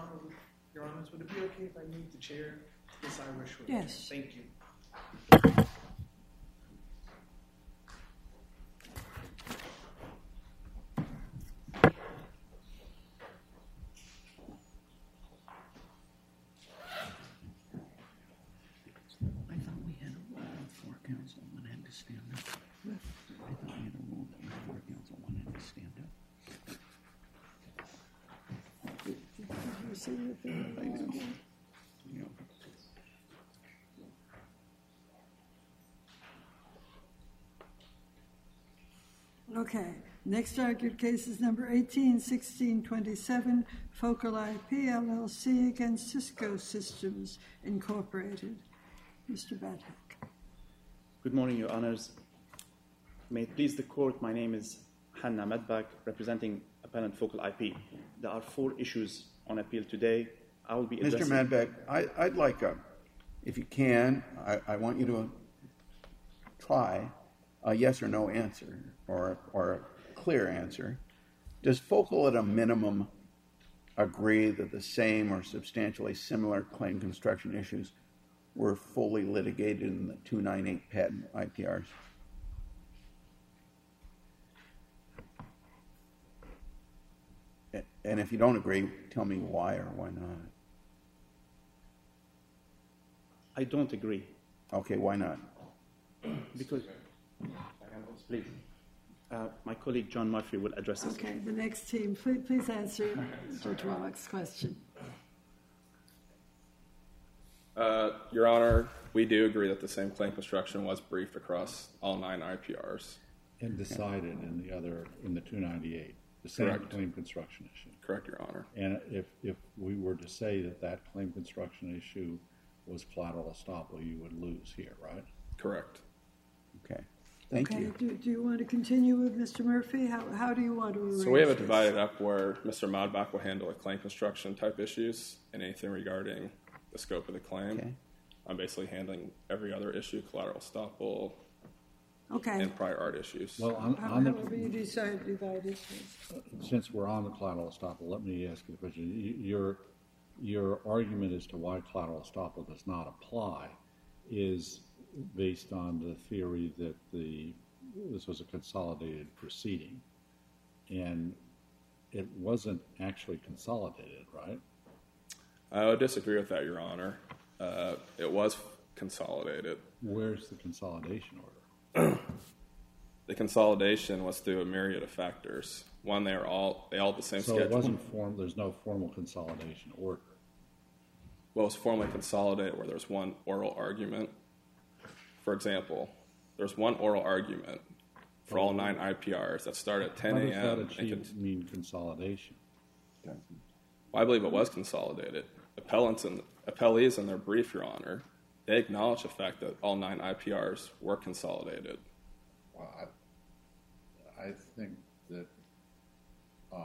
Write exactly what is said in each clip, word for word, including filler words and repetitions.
Um, Your Honors, would it be okay if I meet the chair? Yes, I wish. Yes. Thank you. I thought we had a rule before counsel one had to stand up. I thought we had a rule that before counsel one had to stand up. Yeah. Okay. Next argued case is number eighteen sixteen twenty-seven, Focal I P L L C against Cisco Systems Incorporated. Mister Badhak. Good morning, Your Honors. May it please the Court, my name is Hanna Medbak, representing appellant Focal I P. There are four issues on appeal today. I will be addressing... Mister Medbak, I, I'd like a, if you can, I, I want you to try a yes or no answer, or, or a clear answer. Does Focal at a minimum agree that the same or substantially similar claim construction issues were fully litigated in the two ninety-eight patent I P Rs? And if you don't agree, tell me why or why not. I don't agree. Okay, why not? Because, please, uh, my colleague John Murphy will address this. Okay, the next team, please, please answer Judge Wallach's question. Uh, Your Honor, we do agree that the same claim construction was briefed across all nine I P Rs. And decided in the other, in the two ninety-eight, the same Correct. claim construction issue. Correct, Your Honor. And if, if we were to say that that claim construction issue was collateral estoppel, you would lose here, right? Correct. Okay, thank okay, you. Do, do you want to continue with Mister Murphy? How, how do you want to arrange So we have it this? divided up where Mister Modbach will handle the claim construction type issues and anything regarding the scope of the claim. Okay. I'm basically handling every other issue, collateral estoppel, Okay. and prior art issues. Well, on, How- on the, However you decide to divide it. since we're on the collateral estoppel, let me ask you a question. Y- Your, your argument as to why collateral estoppel does not apply is based on the theory that the this was a consolidated proceeding, and it wasn't actually consolidated, right? I would disagree with that, Your Honor. Uh, it was consolidated. Where's the consolidation order? The consolidation was through a myriad of factors. One, they are all they all had the same So schedule. it wasn't form. There's no formal consolidation order. Well, it was formally consolidated where there's one oral argument. For example, there's one oral argument for all nine I P Rs that start at ten How a.m. does that and achieve con- mean consolidation? well, I believe it was consolidated. Appellants and appellees in their brief, Your Honor, they acknowledge the fact that all nine I P Rs were consolidated. Well, I, I think that uh,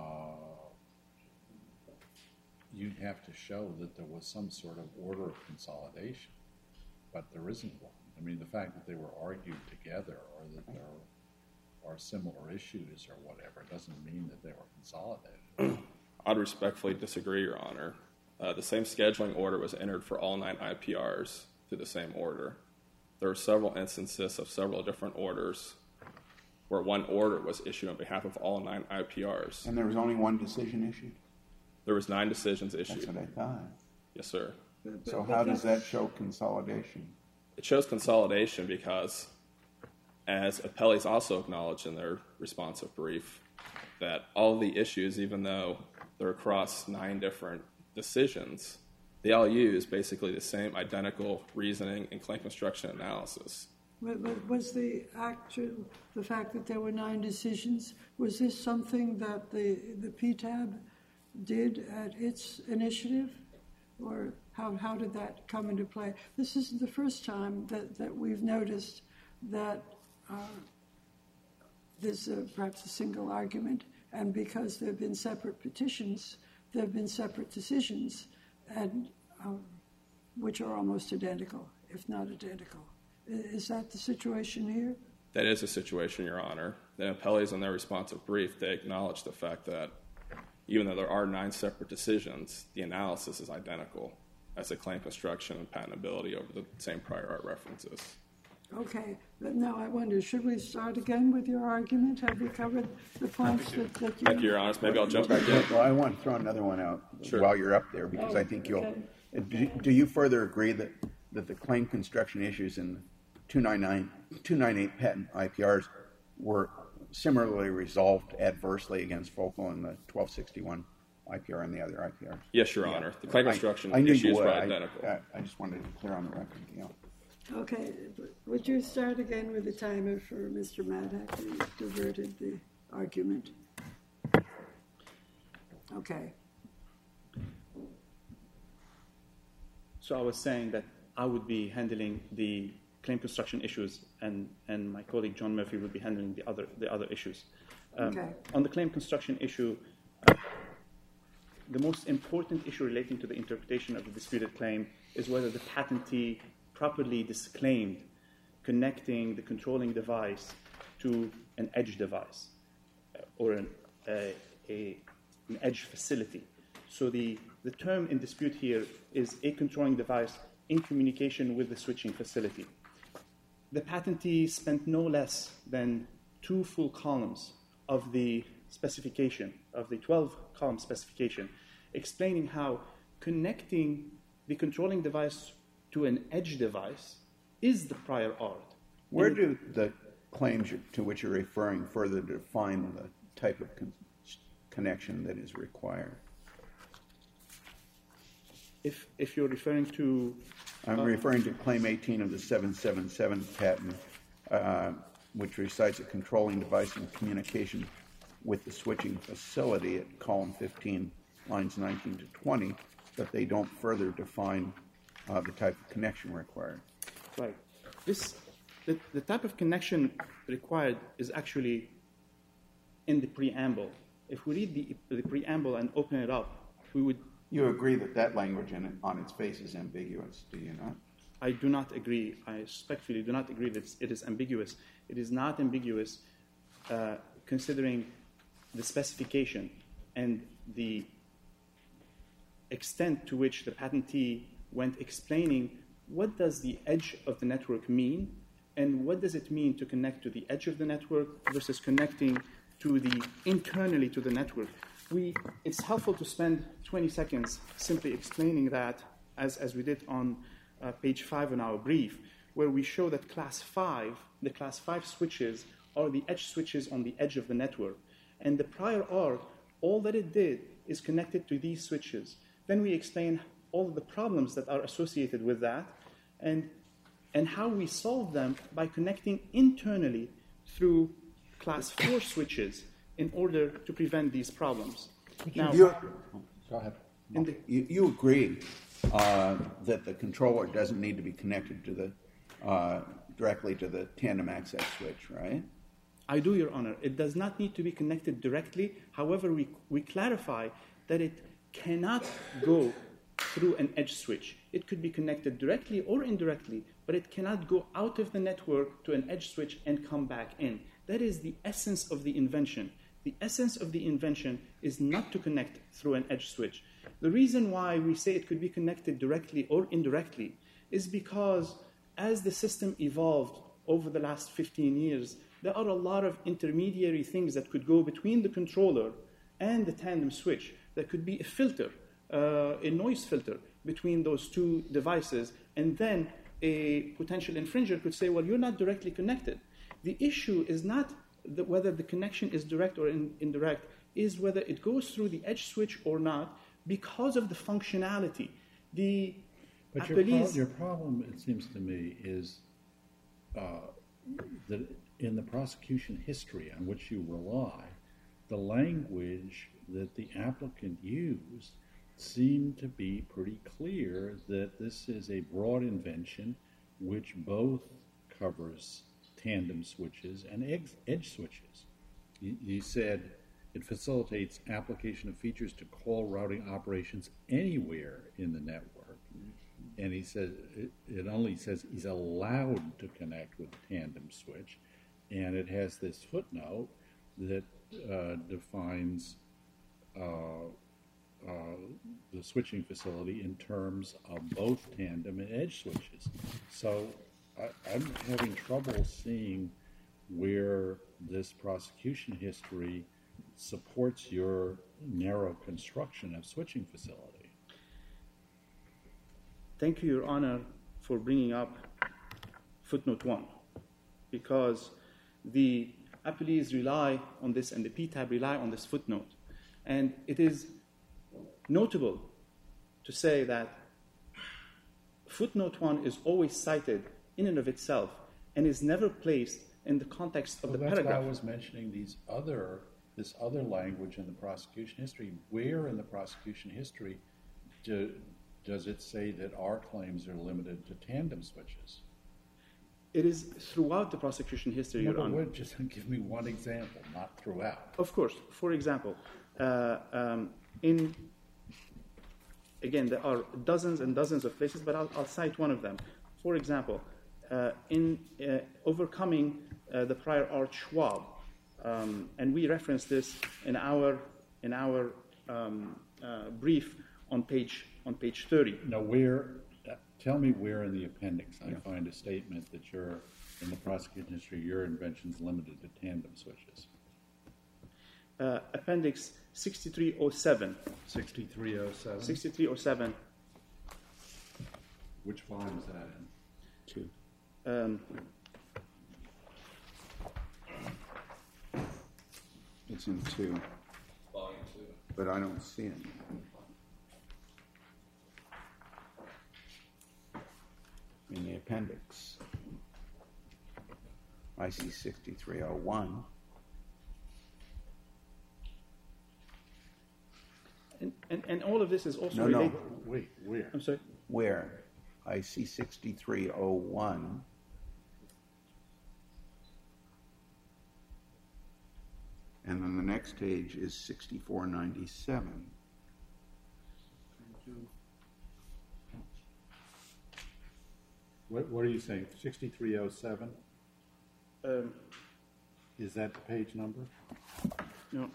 you'd have to show that there was some sort of order of consolidation, but there isn't one. I mean, the fact that they were argued together or that there are similar issues or whatever doesn't mean that they were consolidated. I'd respectfully disagree, Your Honor. Uh, the same scheduling order was entered for all nine I P Rs through the same order. There were several instances of several different orders where one order was issued on behalf of all nine I P Rs. And there was only one decision issued? There was nine decisions issued. That's what I thought. Yes, sir. So how does that show consolidation? It shows consolidation because, as appellees also acknowledged in their responsive brief, that all the issues, even though they're across nine different decisions, they all use basically the same identical reasoning and claim construction analysis. But, but was the actual, the fact that there were nine decisions, was this something that the, the P T A B did at its initiative? Or how, how did that come into play? This isn't the first time that, that we've noticed that uh, there's a, perhaps a single argument, and because there have been separate petitions, there have been separate decisions, and um, which are almost identical, if not identical. Is that the situation here? That is the situation, Your Honor. The appellees in their responsive brief, they acknowledge the fact that even though there are nine separate decisions, the analysis is identical as to claim construction and patentability over the same prior art references. Okay, but now I wonder, should we start again with your argument? Have you covered the points that, that you... Thank you, Your Honor. Maybe I'll jump back in. Well, I want to throw another one out Sure. while you're up there, because Oh, I think you'll... okay. Do, do you further agree that, that the claim construction issues in two ninety-eight patent I P Rs were similarly resolved adversely against Focal and the twelve sixty-one I P R and the other I P Rs? Yes, Your Honor. The claim construction I, I knew issues you would. were I, identical. I, I just wanted to clear on the record. You know. Okay, would you start again with the timer for Mister Maddock, who diverted the argument? Okay. So I was saying that I would be handling the claim construction issues, and, and my colleague John Murphy would be handling the other the other issues. Um, Okay. On the claim construction issue, uh, the most important issue relating to the interpretation of the disputed claim is whether the patentee properly disclaimed connecting the controlling device to an edge device uh, or an, uh, a, an edge facility. So the, the term in dispute here is a controlling device in communication with the switching facility. The patentee spent no less than two full columns of the specification, of the twelve-column specification, explaining how connecting the controlling device to an edge device is the prior art. Where And do the claims to which you're referring further define the type of con- connection that is required? If, if you're referring to... I'm uh, referring to Claim eighteen of the seven seventy-seven patent, uh, which recites a controlling device in communication with the switching facility at column fifteen, lines nineteen to twenty, but they don't further define uh, the type of connection required. Right. This, the, the type of connection required is actually in the preamble. If we read the, the preamble and open it up, we would... You agree that that language in it, on its face is ambiguous, do you not? I do not agree. I respectfully do not agree that it is ambiguous. It is not ambiguous uh, considering the specification and the extent to which the patentee went explaining what does the edge of the network mean and what does it mean to connect to the edge of the network versus connecting to the internally to the network. We, it's helpful to spend twenty seconds simply explaining that as, as we did on uh, page five in our brief, where we show that class five, the class five switches are the edge switches on the edge of the network. And the prior art, all that it did is connected to these switches. Then we explain all of the problems that are associated with that and, and how we solve them by connecting internally through class four switches in order to prevent these problems. Now, You, Go ahead. in the, you, you agree uh, that the controller doesn't need to be connected to the uh, directly to the tandem access switch, right? I do, Your Honor. It does not need to be connected directly. However, we, we clarify that it cannot go through an edge switch. It could be connected directly or indirectly, but it cannot go out of the network to an edge switch and come back in. That is the essence of the invention. The essence of the invention is not to connect through an edge switch. The reason why we say it could be connected directly or indirectly is because as the system evolved over the last fifteen years, there are a lot of intermediary things that could go between the controller and the tandem switch. There could be a filter, uh, a noise filter between those two devices, and then a potential infringer could say, well, you're not directly connected. The issue is not the, whether the connection is direct or in, indirect, is whether it goes through the edge switch or not because of the functionality. The But your, pro- Appellees- your problem, it seems to me, is uh, that in the prosecution history on which you rely, the language that the applicant used seemed to be pretty clear that this is a broad invention which both covers tandem switches and edge, edge switches. You, you said it facilitates application of features to call routing operations anywhere in the network. And he says it, it only says he's allowed to connect with the tandem switch. And it has this footnote that uh, defines uh, the switching facility in terms of both tandem and edge switches. So I, I'm having trouble seeing where this prosecution history supports your narrow construction of switching facility. Thank you, Your Honor, for bringing up footnote one, because the appellees rely on this and the P TAB rely on this footnote. And it is notable to say that footnote one is always cited in and of itself and is never placed in the context of well, the that's paragraph. Why I was mentioning these other, this other language in the prosecution history. Where in the prosecution history do, does it say that our claims are limited to tandem switches? It is throughout the prosecution history, No, Your but Honor. wait, just give me one example, not throughout. Of course. For example, uh, um, in again, there are dozens and dozens of places, but I'll, I'll cite one of them. For example, uh, in uh, overcoming uh, the prior art Schwab, um, and we reference this in our in our um, uh, brief on page on page thirty. Now, where? Uh, tell me where in the appendix I find a statement that you're in the prosecution history your invention is limited to tandem switches. Uh, appendix sixty-three oh seven. sixty-three oh seven. sixty-three oh seven. Which volume is that in? Two. Um, It's in two, Volume two. but I don't see it. In the appendix, I see sixty-three oh one. and, and, and all of this is also No, no. related. Wait, where? I'm sorry. Where? I see sixty-three oh one. And then the next page is sixty-four ninety-seven. What, what are you saying? sixty-three oh seven? Um, Is that the page number? no.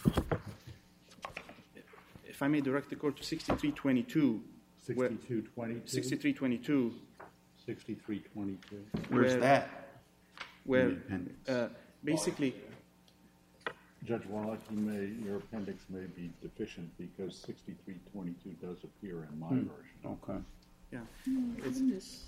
If I may direct the court to sixty-three twenty-two. where- sixty-two twenty-two? sixty-three twenty-two, sixty-three twenty-two. Where's Where- that? where In the appendix. uh, basically, Judge Wallach, you may, your appendix may be deficient because sixty-three twenty-two does appear in my version. Okay. yeah, It's, it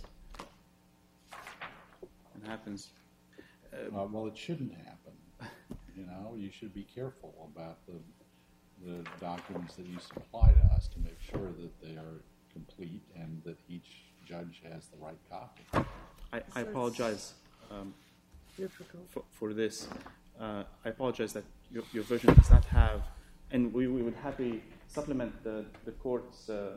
happens. Uh, well, it shouldn't happen. You know, you should be careful about the the documents that you supply to us to make sure that they are complete and that each judge has the right copy. I, I apologize um, difficult. for, for this. Uh, I apologize that your, your version does not have, and we, we would happily supplement the, the court's uh,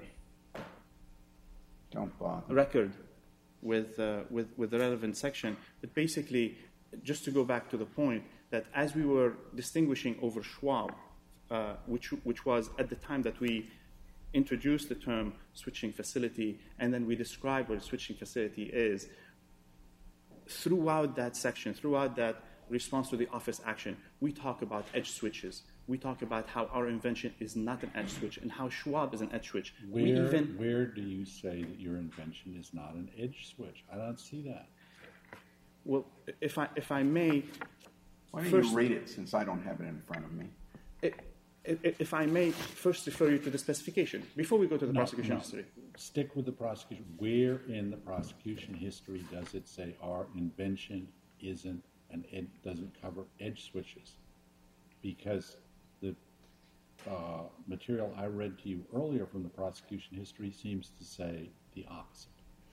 Don't bother. record with, uh, with, with the relevant section. But basically, just to go back to the point, that as we were distinguishing over Schwab, uh, which, which was at the time that we introduced the term switching facility, and then we described what a switching facility is, throughout that section, throughout that response to the office action, we talk about edge switches. We talk about how our invention is not an edge switch and how Schwab is an edge switch. Where, we even, where do you say that your invention is not an edge switch? I don't see that. well, if I, if I may, Why don't First- you read it since I don't have it in front of me? i- i- if I may first refer you to the specification before we go to the No, prosecution no. history. Stick with the prosecution. Where in the prosecution history does it say our invention isn't and it doesn't cover edge switches? Because the uh, material I read to you earlier from the prosecution history seems to say the opposite.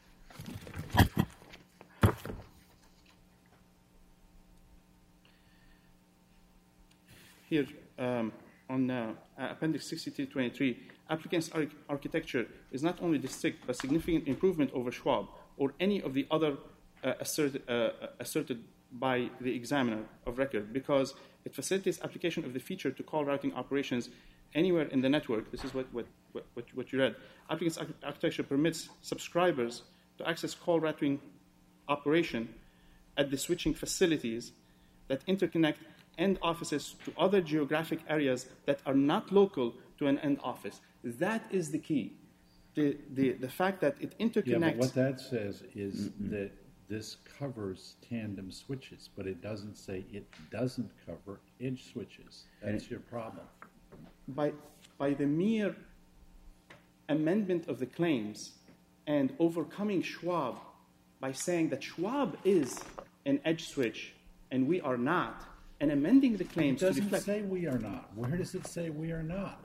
Here, um, on uh, Appendix sixty-three twenty-three, applicant's arch- architecture is not only distinct but significant improvement over Schwab or any of the other uh, asserted, uh, asserted by the examiner of record because it facilitates application of the feature to call routing operations anywhere in the network. This is what, what, what, what you read. Applicant's arch- architecture permits subscribers to access call routing operation at the switching facilities that interconnect end offices to other geographic areas that are not local to an end office. That is the key. The, the, the fact that it interconnects. Yeah, but what that says is mm-hmm. that this covers tandem switches, but it doesn't say it doesn't cover edge switches. That's your problem. By, by the mere amendment of the claims and overcoming Schwab by saying that Schwab is an edge switch and we are not, and amending the claims to reflect. It doesn't say we are not. Where does it say we are not?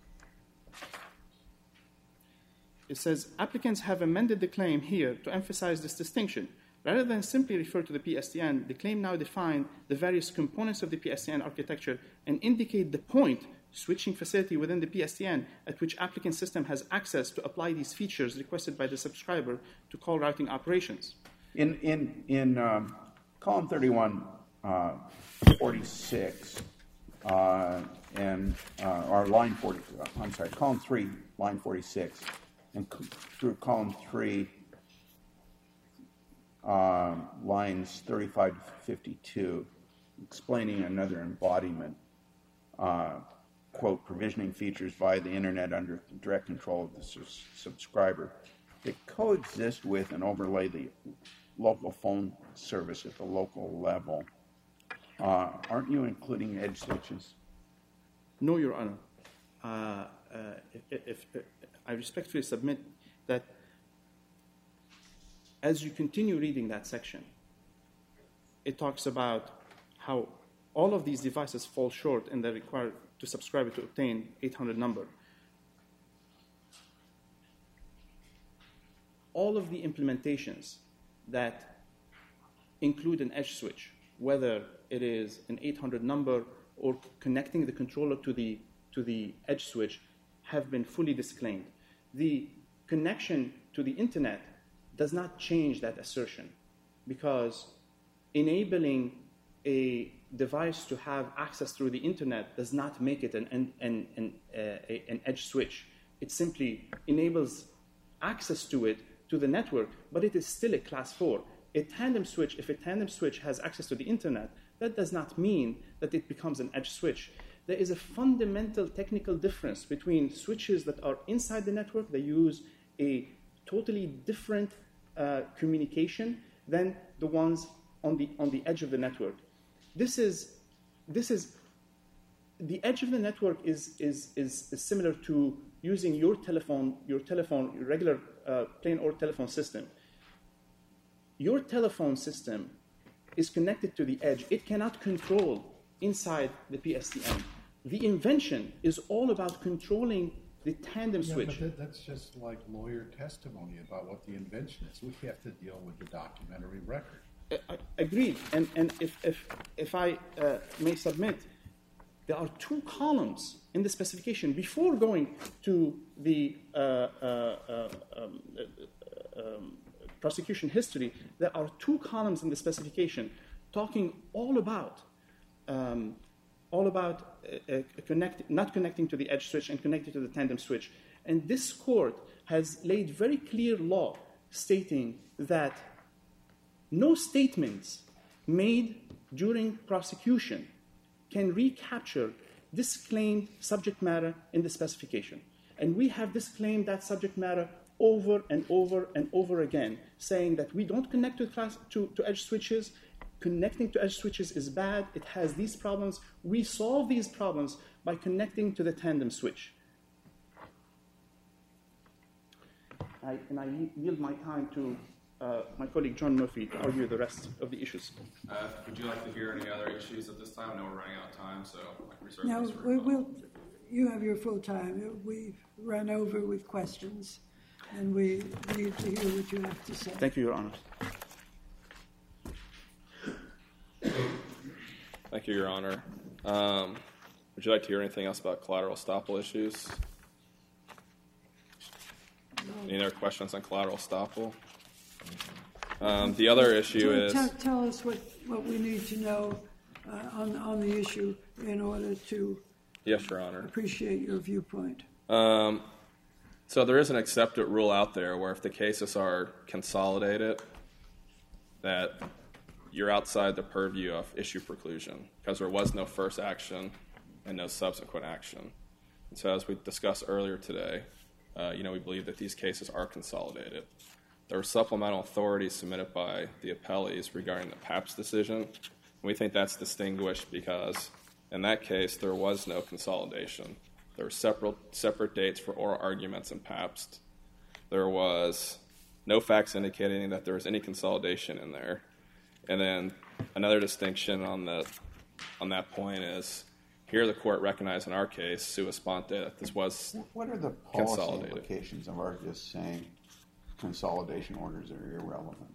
It says applicants have amended the claim here to emphasize this distinction. Rather than simply refer to the P S T N, the claim now defines the various components of the P S T N architecture and indicate the point switching facility within the P S T N at which applicant system has access to apply these features requested by the subscriber to call routing operations. In in in um, column thirty-one, uh, forty-six, uh, and uh, or line forty. Uh, I'm sorry, column three, line forty-six, and c- through column three, uh, lines thirty-five to fifty-two, explaining another embodiment. Uh, quote, provisioning features via the internet under direct control of the su- subscriber. They coexist with and overlay the local phone service at the local level. Uh, aren't you including edge switches? No, Your Honor. Uh, uh, if, if, if I respectfully submit that as you continue reading that section, it talks about how all of these devices fall short and they're required to subscribe to obtain eight hundred number. All of the implementations that include an edge switch, whether it is an eight hundred number or connecting the controller to the, to the edge switch, have been fully disclaimed. The connection to the internet does not change that assertion because enabling a device to have access through the internet does not make it an, an, an, an, uh, an edge switch. It simply enables access to it, to the network, but it is still a class four. A tandem switch, if a tandem switch has access to the internet, that does not mean that it becomes an edge switch. There is a fundamental technical difference between switches that are inside the network, they use a totally different uh, communication than the ones on the, on the edge of the network. This is, this is, the edge of the network is, is, is, is similar to using your telephone, your telephone, your regular uh, plain old telephone system. Your telephone system is connected to the edge. It cannot control inside the P S T N. The invention is all about controlling the tandem yeah, switch. But that, that's just like lawyer testimony about what the invention is. We have to deal with the documentary record. I, agreed, and, and if, if, if I uh, may submit, there are two columns in the specification before going to the uh, uh, uh, um, uh, um, prosecution history. There are two columns in the specification talking all about um, all about uh, uh, connect, not connecting to the edge switch and connecting to the tandem switch. And this court has laid very clear law stating that no statements made during prosecution can recapture disclaimed subject matter in the specification. And we have disclaimed that subject matter over and over and over again, saying that we don't connect to, class, to, to edge switches. Connecting to edge switches is bad. It has these problems. We solve these problems by connecting to the tandem switch. I, and I yield my time to Uh, my colleague John Murphy to argue the rest of the issues. Uh, would you like to hear any other issues at this time? I know we're running out of time, so I can reserve No, this for we, we'll, you have your full time. We've run over with questions, and we need to hear what you have to say. Thank you, Your Honor. Thank you, Your Honor. Um, would you like to hear anything else about collateral estoppel issues? No. Any other questions on collateral estoppel? Um, the other issue tell, is... Tell, tell us what, what we need to know uh, on, on the issue in order to yes, Your Honor. appreciate your viewpoint. Um, so there is an accepted rule out there where if the cases are consolidated, that you're outside the purview of issue preclusion because there was no first action and no subsequent action. And so as we discussed earlier today, uh, you know, we believe that these cases are consolidated. There were supplemental authorities submitted by the appellees regarding the Pabst decision. And we think that's distinguished because in that case, there was no consolidation. There were separate, separate dates for oral arguments in Pabst. There was no facts indicating that there was any consolidation in there. And then another distinction on the on that point is here the court recognized in our case, sua sponte, that this was What are the policy implications of our just saying consolidation orders are irrelevant?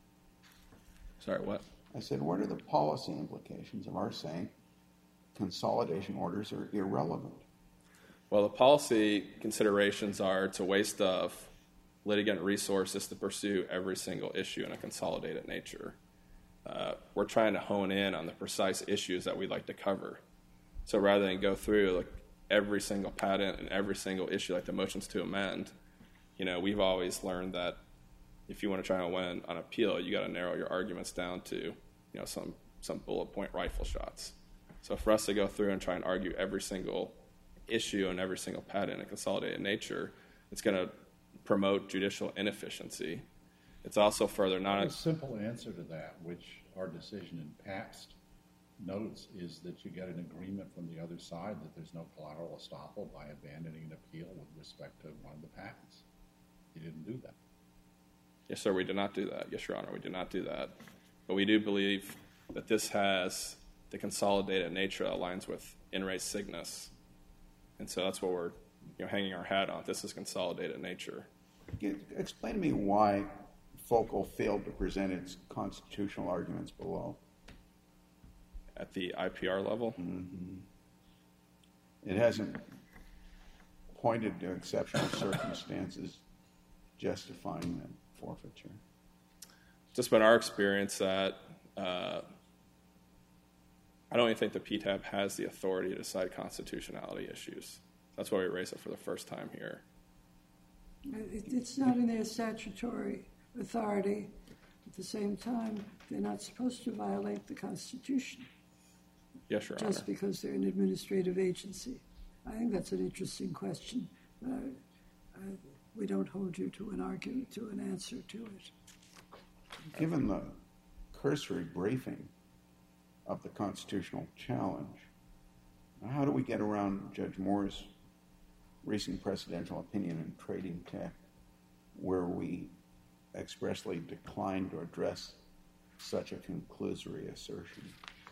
Sorry, what? I said, what are the policy implications of our saying consolidation orders are irrelevant? Well, the policy considerations are it's a waste of litigant resources to pursue every single issue in a consolidated nature. Uh, we're trying to hone in on the precise issues that we'd like to cover. So rather than go through like every single patent and every single issue like the motions to amend, you know, we've always learned that if you want to try and win on appeal, you got to narrow your arguments down to, you know, some, some bullet point rifle shots. So for us to go through and try and argue every single issue and every single patent in a consolidated nature, it's going to promote judicial inefficiency. It's also further not a simple answer to that, which our decision in Pabst notes, is that you get an agreement from the other side that there's no collateral estoppel by abandoning an appeal with respect to one of the patents. You didn't do that. Yes, sir, we did not do that. Yes, Your Honor, we did not do that. But we do believe that this has the consolidated nature that aligns with in re Cygnus. And so that's what we're you know, hanging our hat on. This is consolidated nature. Explain to me why Focal failed to present its constitutional arguments below. At the I P R level? Mm-hmm. It hasn't pointed to exceptional circumstances justifying the forfeiture. It's just been our experience that uh, I don't even think the P T A B has the authority to decide constitutionality issues. That's why we raised it for the first time here. It's not in their statutory authority. At the same time, they're not supposed to violate the Constitution. Yes, Your Honor. Just because they're an administrative agency. I think that's an interesting question. Uh, uh, we don't hold you to an argument, to an answer to it. Given the cursory briefing of the constitutional challenge, how do we get around Judge Moore's recent presidential opinion in Trading Tech, where we expressly declined to address such a conclusory assertion?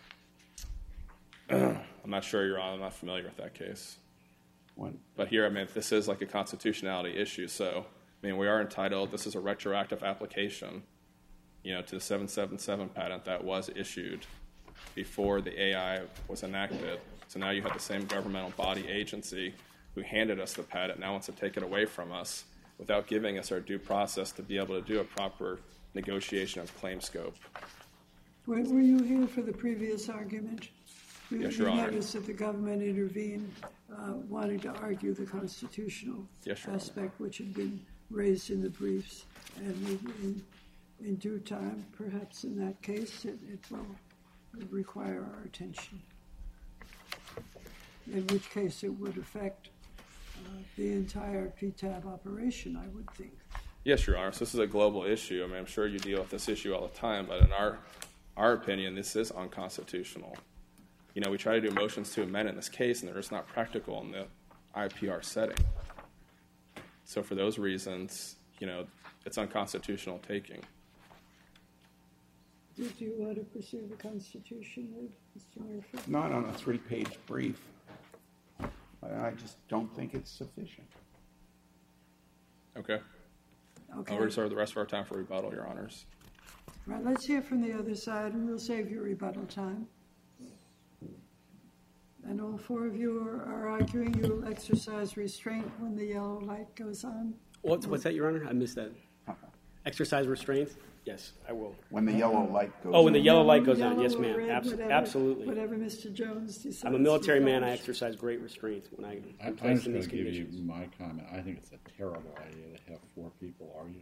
I'm not sure, Your Honor. I'm not familiar with that case. When? But here, I mean, this is like a constitutionality issue. So, I mean, we are entitled, this is a retroactive application, you know, to the seven seven seven patent that was issued before the A I was enacted. So now you have the same governmental body agency who handed us the patent now wants to take it away from us without giving us our due process to be able to do a proper negotiation of claim scope. Were, were you here for the previous argument? We, Yes, Your we Honor. noticed that the government intervened, uh, wanting to argue the constitutional Yes, Your aspect, which had been raised in the briefs. And in, in, in due time, perhaps in that case, it, it will require our attention. In which case it would affect uh, the entire P T A B operation, I would think. Yes, Your Honor. So this is a global issue. I mean, I'm sure you deal with this issue all the time, but in our our opinion, this is unconstitutional. You know, we try to do motions to amend in this case, and they're just not practical in the I P R setting. So for those reasons, you know, it's unconstitutional taking. Did you want to pursue the Constitution with Mister Murphy? Not on a three-page brief. I just don't think it's sufficient. Okay. Okay. I'll reserve the rest of our time for rebuttal, Your Honors. Right, let's hear from the other side, and we'll save you rebuttal time. And all four of you are, are arguing you will exercise restraint when the yellow light goes on. What's, what's that, Your Honor? I missed that. Exercise restraint? Yes, I will. When the yellow light goes on. Oh, when the yellow light goes Yellow on, yes, or ma'am. red, Abs- whatever, absolutely. Whatever Mister Jones decides. I'm a military man. I requires. exercise great restraint when I I, am I'm placed just in going these to give you conditions. my comment. I think it's a terrible idea to have four people arguing.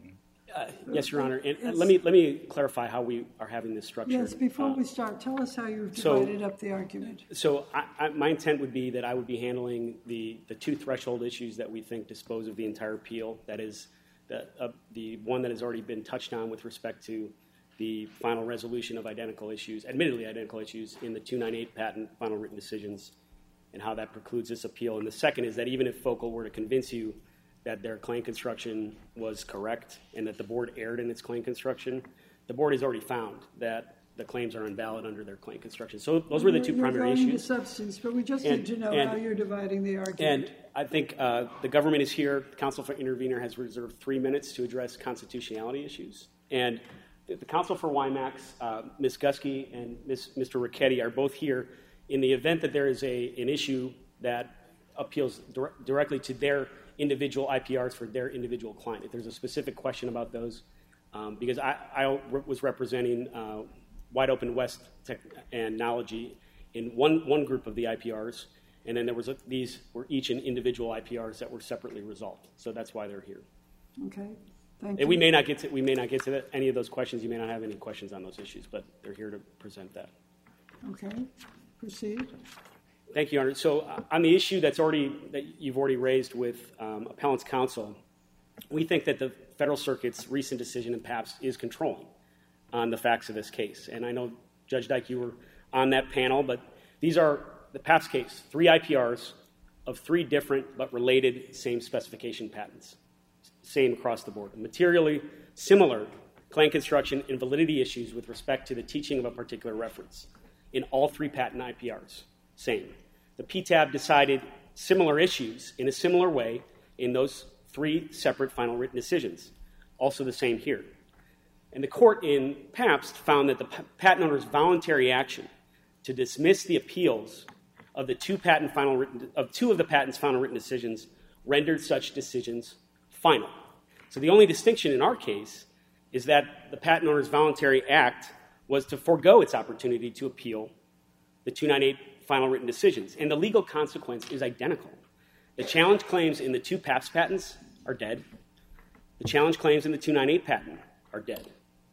Uh, yes, Your Honor. And let me let me clarify how we are having this structured. Yes, before uh, we start, tell us how you've so- divided up the argument. So I, I, my intent would be that I would be handling the, the two threshold issues that we think dispose of the entire appeal. That is the, uh, the one that has already been touched on with respect to the final resolution of identical issues, admittedly identical issues, in the two ninety-eight patent final written decisions and how that precludes this appeal. And the second is that even if Focal were to convince you that their claim construction was correct and that the board erred in its claim construction, the board has already found that the claims are invalid under their claim construction. So those were the two You're primary going issues. to substance, but we just And- need to know and- how you're dividing the argument. And I think uh, the government is here. The Counsel for Intervenor has reserved three minutes to address constitutionality issues. And the, the Counsel for WIMAX, uh, Miz Gusky and Miz Mister Ricchetti, are both here in the event that there is a, an issue that appeals dir- directly to their individual I P Rs for their individual client. If there's a specific question about those, um, because I, I was representing uh, Wide Open West Tech and Knology in one, one group of the I P Rs, and then there was a, these were each in individual I P Rs that were separately resolved. So that's why they're here. Okay, thank you. And we may not get to we may not get to that, any of those questions. You may not have any questions on those issues, but they're here to present that. Okay, proceed. Thank you, Your Honor. So uh, on the issue that's already that you've already raised with um, appellant's counsel, we think that the Federal Circuit's recent decision in Pabst is controlling on the facts of this case. And I know, Judge Dyke, you were on that panel, but these are the Pabst case, three I P Rs of three different but related same specification patents, same across the board, materially similar claim construction and validity issues with respect to the teaching of a particular reference in all three patent I P Rs. Same. The P T A B decided similar issues in a similar way in those three separate final written decisions. Also the same here. And the court in Pabst found that the patent owner's voluntary action to dismiss the appeals of the two patent final written of two of the patent's final written decisions rendered such decisions final. So the only distinction in our case is that the patent owner's voluntary act was to forego its opportunity to appeal the two ninety-eight final written decisions. And the legal consequence is identical. The challenge claims in the two Pabst patents are dead. The challenge claims in the two ninety-eight patent are dead.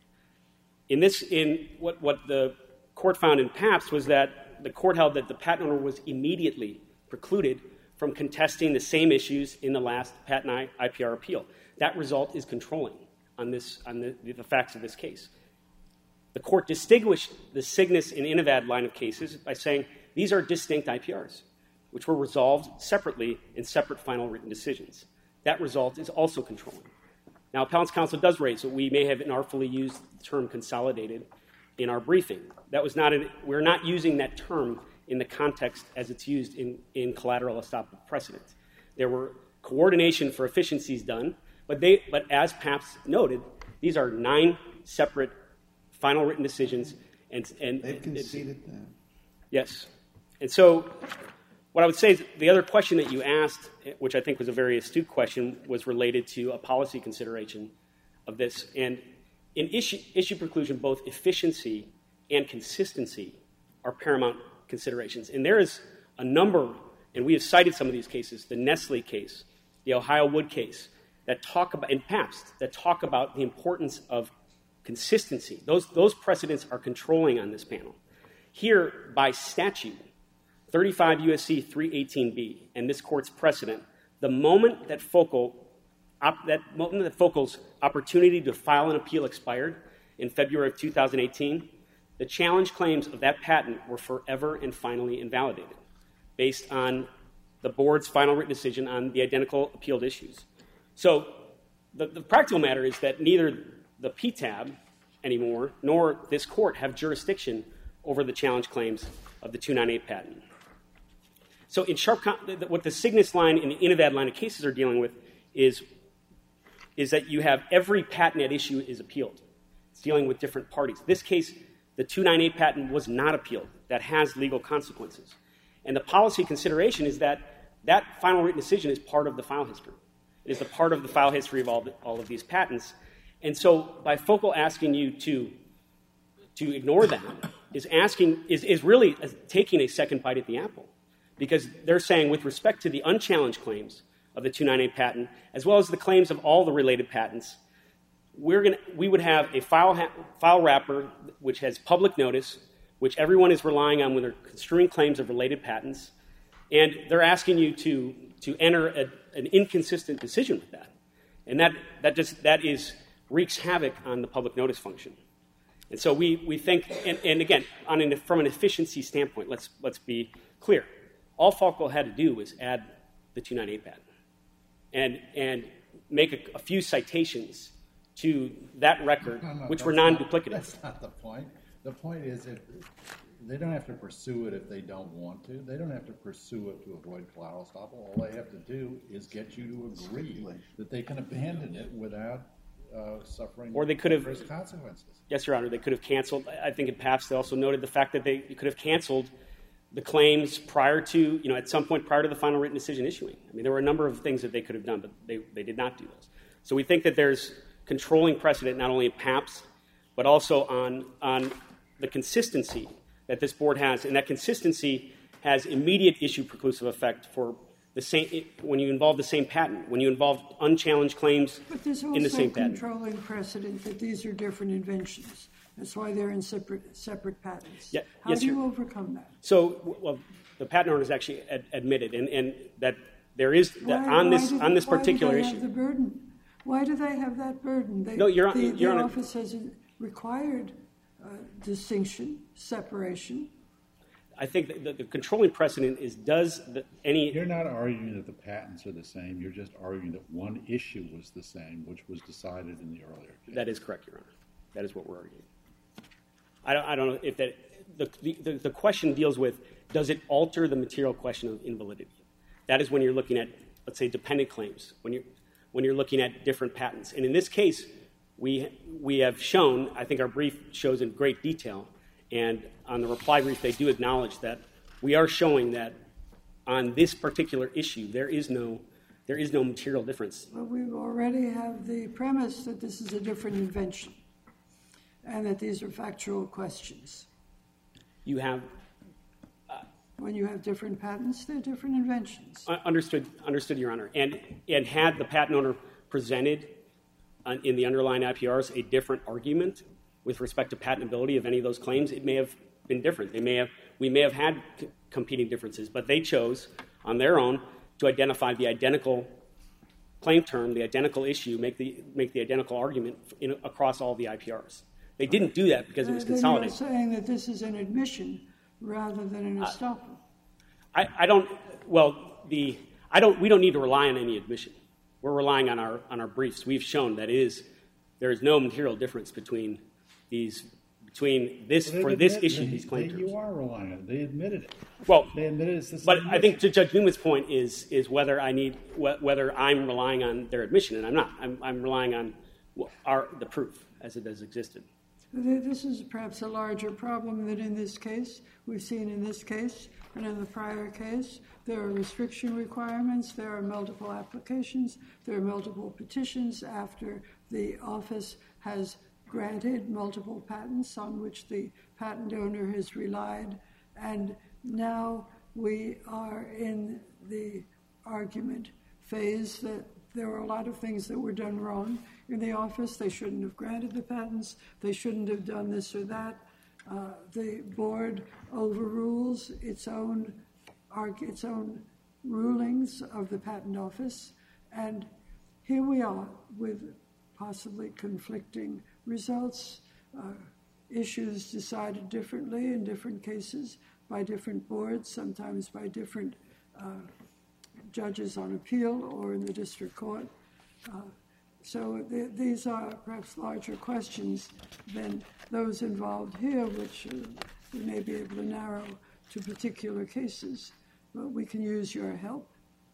In this, in what, what the court found in Pabst was that the court held that the patent owner was immediately precluded from contesting the same issues in the last patent I P R appeal. That result is controlling on, this, on the, the facts of this case. The court distinguished the Cygnus and Innovad line of cases by saying these are distinct I P Rs, which were resolved separately in separate final written decisions. That result is also controlling. Now, appellant's counsel does raise that we may have inartfully used the term consolidated in our briefing. That was not an, we're not using that term in the context as it's used in, in collateral estoppel precedent. There were coordination for efficiencies done, but they, but as Pabst noted, these are nine separate final written decisions, and and They've conceded that. Yes, and so what I would say is the other question that you asked, which I think was a very astute question, was related to a policy consideration of this. And in issue, issue preclusion, both efficiency and consistency are paramount considerations. And there is a number, and we have cited some of these cases, the Nestle case, the Ohio Wood case, that talk about, and Pabst, that talk about the importance of consistency. Those, those precedents are controlling on this panel. Here, by statute, thirty-five U S C three eighteen B and this court's precedent, the moment that Focal, op, that moment that Focal's opportunity to file an appeal expired in February of two thousand eighteen, the challenge claims of that patent were forever and finally invalidated based on the board's final written decision on the identical appealed issues. So the, the practical matter is that neither the P T A B anymore nor this court have jurisdiction over the challenge claims of the two ninety-eight patent. So in sharp, what the Cygnus line and the Innovad line of cases are dealing with is, is that you have every patent at issue is appealed. It's dealing with different parties. This case, the two ninety-eight patent was not appealed. That has legal consequences. And the policy consideration is that that final written decision is part of the file history. It is a part of the file history of all, the, all of these patents. And so by Focal asking you to, to ignore that is asking is, is really taking a second bite at the apple, because they're saying with respect to the unchallenged claims of the two ninety-eight patent, as well as the claims of all the related patents, we're gonna, we would have a file, ha- file wrapper which has public notice, which everyone is relying on when they're construing claims of related patents, and they're asking you to, to enter a, an inconsistent decision with that. And that, that, just, that is, wreaks havoc on the public notice function. And so we, we think, and, and again, on an, from an efficiency standpoint, let's, let's be clear. All Falco had to do was add the two ninety-eight patent and, and make a, a few citations to that record, no, no, which were not- non-duplicative. That's not the point. The point is if they don't have to pursue it if they don't want to. They don't have to pursue it to avoid collateral estoppel. All they have to do is get you to agree that they can abandon it without uh, suffering Or they could have- adverse consequences. Yes, Your Honor, they could have canceled. I think in Pabst they also noted the fact that they could have canceled the claims prior to, you know, at some point prior to the final written decision issuing. I mean, there were a number of things that they could have done, but they, they did not do those. So we think that there's controlling precedent not only in Pabst, but also on, on the consistency that this board has, and that consistency has immediate issue preclusive effect for the same when you involve the same patent, when you involve unchallenged claims But there's in the same also patent. controlling precedent that these are different inventions. That's why they're in separate separate patents. Yeah, How yes, do you Your- overcome that? So, well, the patent owner has actually ad- admitted, and, and that there is that Why- on why this do on they- this particular why do they issue. have the burden? Why do they have that burden? They, No, Your Hon- the, Your the Honor- office has required uh, distinction, separation. I think that the, the controlling precedent is does the, any You're not arguing that the patents are the same. You're just arguing that one issue was the same, which was decided in the earlier case. that is correct, Your Honor. That is what we're arguing. I don't, I don't know if that the, the the question deals with does it alter the material question of invalidity? That is when you're looking at, let's say, dependent claims, when you're when you're looking at different patents. And in this case, we we have shown, I think our brief shows in great detail, and on the reply brief they do acknowledge that we are showing that on this particular issue there is no there is no material difference. But we already have the premise that this is a different invention and that these are factual questions. You have When you have different patents, they're different inventions. uh, understood, understood, Your Honor. And and had the patent owner presented uh, in the underlying I P Rs a different argument with respect to patentability of any of those claims, it may have been different. They may have we may have had c- competing differences, but they chose on their own to identify the identical claim term, the identical issue, make the make the identical argument in, across all the I P Rs. They didn't do that because it was Uh, then consolidated. you're saying that this is an admission rather than an estoppel. I, I don't. Well, the I don't. We don't need to rely on any admission. We're relying on our on our briefs. We've shown that it is there is no material difference between these between this They for this admit- issue they- these claim they- terms. You are relying on it. They admitted it. Well, They admitted it's the same but I think issue. to Judge Newman's point is is whether I need wh- whether I'm relying on their admission, and I'm not. I'm, I'm relying on wh- our the proof as it has existed. Th- This is perhaps a larger problem than in this case. We've seen in this case and in the prior case, there are restriction requirements, there are multiple applications, there are multiple petitions after the office has granted multiple patents on which the patent owner has relied. And now we are in the argument phase that there were a lot of things that were done wrong in the office. They shouldn't have granted the patents. They shouldn't have done this or that. Uh, the board overrules its own arg- its own rulings of the patent office. And here we are with possibly conflicting results, uh, issues decided differently in different cases by different boards, sometimes by different uh, judges on appeal or in the district court. Uh, so th- these are perhaps larger questions than those involved here, which uh, we may be able to narrow to particular cases. But we can use your help.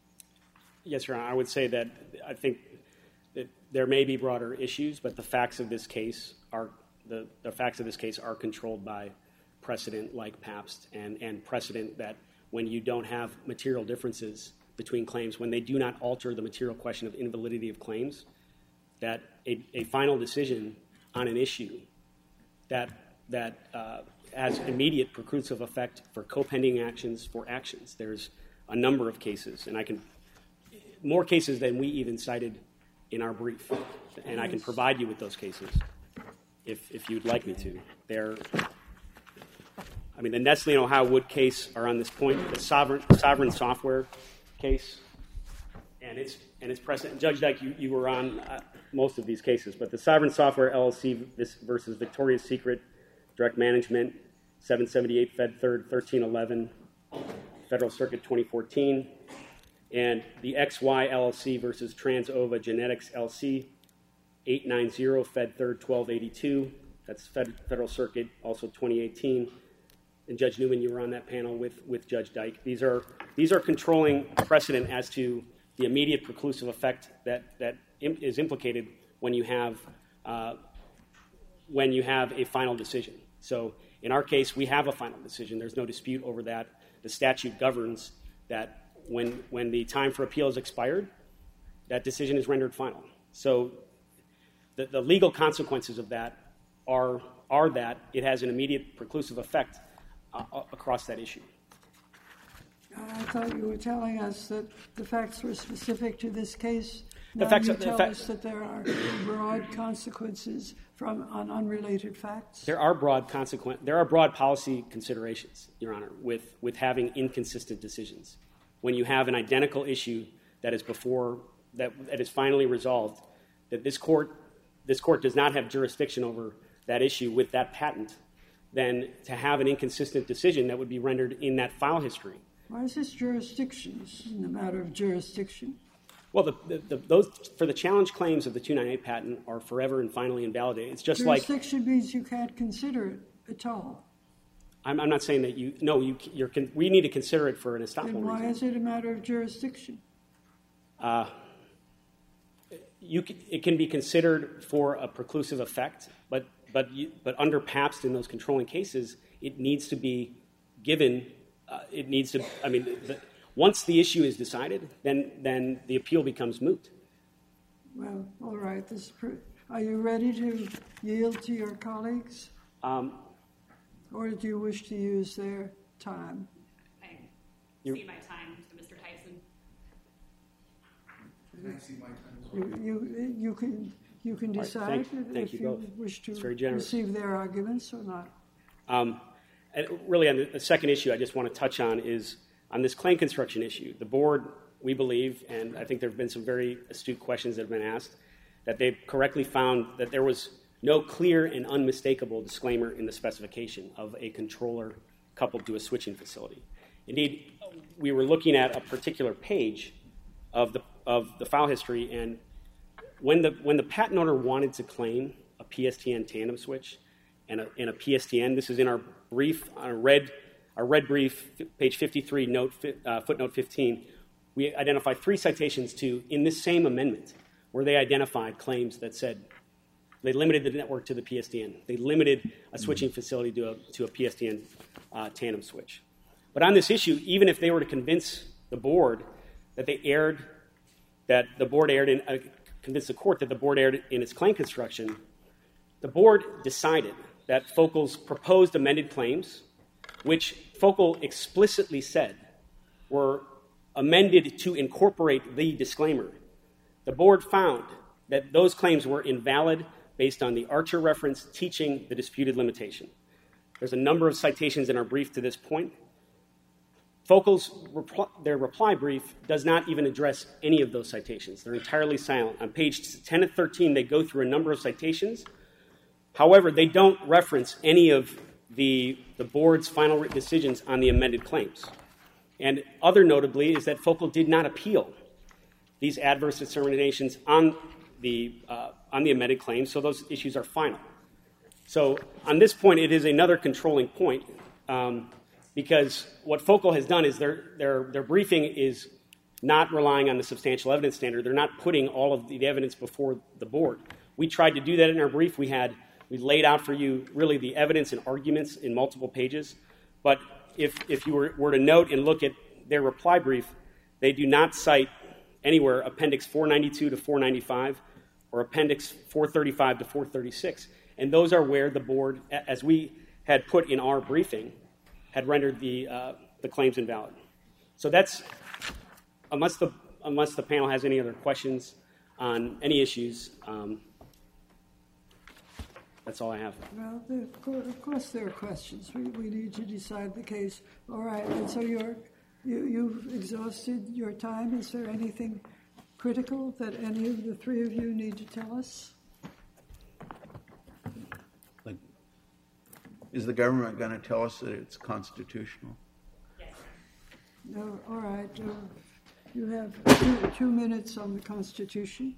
Yes, Your Honor. I would say that I think that there may be broader issues, but the facts of this case are the, the facts of this case are controlled by precedent like Pabst and, and precedent that when you don't have material differences between claims, when they do not alter the material question of invalidity of claims, that a, a final decision on an issue that that uh, has immediate preclusive effect for co-pending actions for actions. There's a number of cases, and I can more cases than we even cited in our brief, and I can provide you with those cases if if you'd like me to. They're, I mean, the Nestle and Ohio Wood case are on this point. The Sovereign Sovereign Software case, and it's and it's precedent. Judge Dyke, you, you were on uh, most of these cases, but the Sovereign Software L L C versus Victoria's Secret Direct Management, seven seventy-eight Fed Third thirteen eleven, Federal Circuit twenty fourteen, and the X Y L L C versus Transova Genetics L C, eight ninety Fed Third twelve eighty-two. That's Fed, Federal Circuit, also twenty eighteen. And Judge Newman, you were on that panel with, with Judge Dyke. These are these are controlling precedent as to the immediate preclusive effect that that im- is implicated when you have uh, when you have a final decision. So in our case, we have a final decision. There's no dispute over that. The statute governs that when when the time for appeal is expired, that decision is rendered final. So the, the legal consequences of that are are that it has an immediate preclusive effect uh, across that issue. I thought you were telling us that the facts were specific to this case. The Now facts you are- the tell fa- us that there are broad consequences from on unrelated facts. There are broad consequent. There are broad policy considerations, Your Honor, with, with having inconsistent decisions. When you have an identical issue that is before that, that is finally resolved, that this court this court does not have jurisdiction over that issue with that patent, then to have an inconsistent decision that would be rendered in that file history. Why is this jurisdiction? This isn't a matter of jurisdiction. Well, the, the, the, those for the challenge claims of the two ninety-eight patent are forever and finally invalidated. It's just like Jurisdiction means you can't consider it at all. I'm, I'm not saying that you no you you're con, we need to consider it for an estoppel Then why reason. is it a matter of jurisdiction? Uh, you can, it can be considered for a preclusive effect, but but you, but under Pabst in those controlling cases, it needs to be given. Uh, it needs to. I mean, the, once the issue is decided, then then the appeal becomes moot. Well, all right. This is pre- are you ready to yield to your colleagues, Um, or do you wish to use their time? I You're- see my time to Mister Tyson. Can I see my time as You well? you, you can you can All right, decide thank- thank if you you both. wish to It's very generous. receive their arguments or not. Um, and really, on the, the second issue I just want to touch on is on this claim construction issue. The board, we believe, and I think there have been some very astute questions that have been asked, that they've correctly found that there was no clear and unmistakable disclaimer in the specification of a controller coupled to a switching facility. Indeed, we were looking at a particular page of the of the file history, and when the when the patent owner wanted to claim a P S T N tandem switch and a, and a P S T N, this is in our brief, our red, our red brief, page fifty-three, note uh, footnote fifteen. We identified three citations to in this same amendment where they identified claims that said they limited the network to the P S T N. They limited a switching facility to a to a P S T N uh, tandem switch. But on this issue, even if they were to convince the board that they erred, that the board erred in, uh, convince the court that the board erred in its claim construction, the board decided that Focal's proposed amended claims, which Focal explicitly said were amended to incorporate the disclaimer, the board found that those claims were invalid based on the Archer reference teaching the disputed limitation. There's a number of citations in our brief to this point. Focal's repl- their reply brief does not even address any of those citations. They're entirely silent. On page ten and thirteen, they go through a number of citations. However, they don't reference any of the, the board's final written decisions on the amended claims. And other notably is that Focal did not appeal these adverse determinations on the, uh, on the amended claims, so those issues are final. So on this point, it is another controlling point, um, because what Focal has done is their, their, their briefing is not relying on the substantial evidence standard. They're not putting all of the evidence before the board. We tried to do that in our brief. We had we laid out for you really the evidence and arguments in multiple pages. But if, if you were, were to note and look at their reply brief, they do not cite anywhere Appendix four ninety-two to four ninety-five or Appendix four thirty-five to four thirty-six. And those are where the board, as we had put in our briefing, had rendered the, uh, the claims invalid. So that's, unless the, unless the panel has any other questions on any issues. Um, that's all I have. Well, there, of cour- of course there are questions. We, we need to decide the case. All right, and so you're, you, you've exhausted your time. Is there anything critical that any of the three of you need to tell us? Is the government going to tell us that it's constitutional? No, all right. Uh, you have two, two minutes on the Constitution.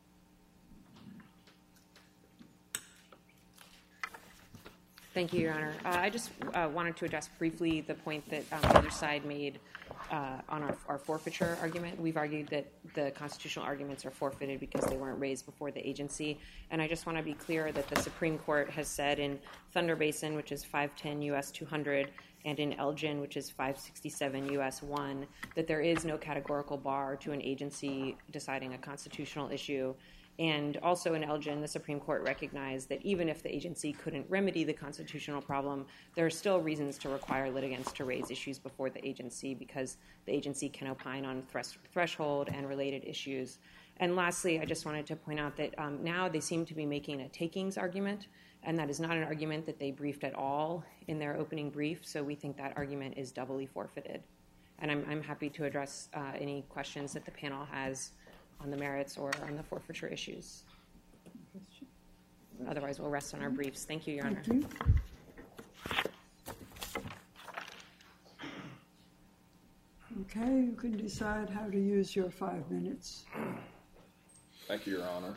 Thank you, Your Honor. Uh, I just uh, wanted to address briefly the point that um, the other side made uh, on our, our forfeiture argument. We've argued that the constitutional arguments are forfeited because they weren't raised before the agency. And I just want to be clear that the Supreme Court has said in Thunder Basin, which is five ten U S two hundred, and in Elgin, which is five sixty-seven U S one, that there is no categorical bar to an agency deciding a constitutional issue. And also in Elgin, the Supreme Court recognized that even if the agency couldn't remedy the constitutional problem, there are still reasons to require litigants to raise issues before the agency because the agency can opine on thres- threshold and related issues. And lastly, I just wanted to point out that um, now they seem to be making a takings argument, and that is not an argument that they briefed at all in their opening brief, so we think that argument is doubly forfeited. And I'm, I'm happy to address uh, any questions that the panel has on the merits or on the forfeiture issues. Otherwise, we'll rest on our briefs. Thank you, Your Honor. Thank you. Okay, you can decide how to use your five minutes. Thank you, Your Honor.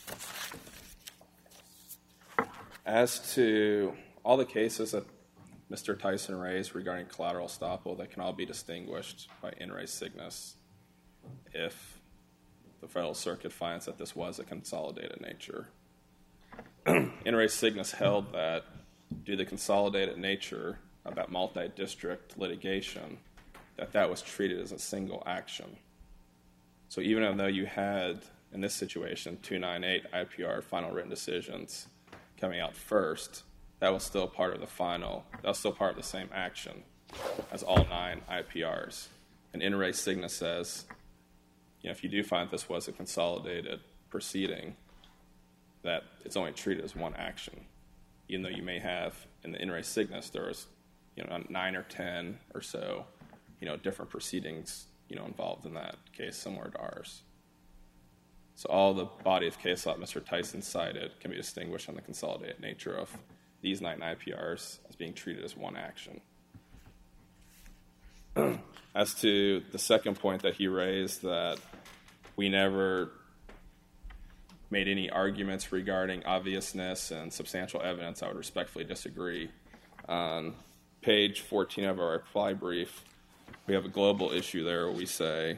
As to all the cases that Mister Tyson raised regarding collateral estoppel, they can all be distinguished by in re signus if the Federal Circuit finds that this was a consolidated nature. In re signus held that due to the consolidated nature of that multi-district litigation, that that was treated as a single action. So even though you had, in this situation, two ninety-eight I P R final written decisions coming out first, that was still part of the final, that was still part of the same action as all nine I P Rs. And in re signus says, you know, if you do find this was a consolidated proceeding, that it's only treated as one action, even though you may have, in the in re signus, there was, you know, nine or ten or so, you know, different proceedings, you know, involved in that case, similar to ours. So all the body of case law Mister Tyson cited can be distinguished on the consolidated nature of these nine I P Rs as being treated as one action. As to the second point that he raised, that we never made any arguments regarding obviousness and substantial evidence, I would respectfully disagree. On page fourteen of our reply brief, we have a global issue there where we say,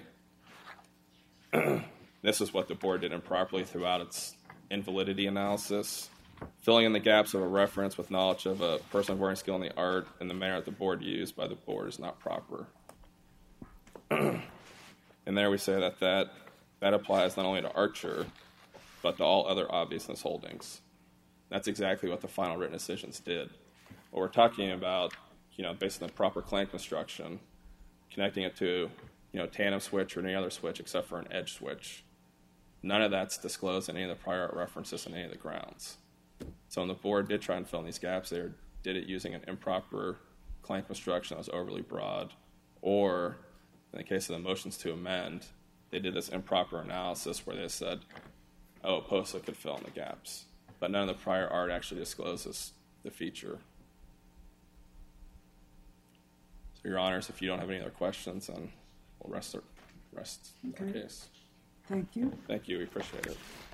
this is what the board did improperly throughout its invalidity analysis. Filling in the gaps of a reference with knowledge of a person of varying skill in the art in the manner that the board used by the board is not proper. And there we say that, that that applies not only to Archer, but to all other obviousness holdings. That's exactly what the final written decisions did. What we're talking about, you know, based on the proper claim construction, connecting it to, you know, tandem switch or any other switch except for an edge switch. None of that's disclosed in any of the prior art references in any of the grounds. So when the board did try and fill in these gaps, they did it using an improper claim construction that was overly broad, or in the case of the motions to amend, they did this improper analysis where they said, oh, POSA could fill in the gaps. But none of the prior art actually discloses the feature. So, Your Honors, if you don't have any other questions, then we'll rest our, rest Okay. our case. Thank you. Thank you. We appreciate it.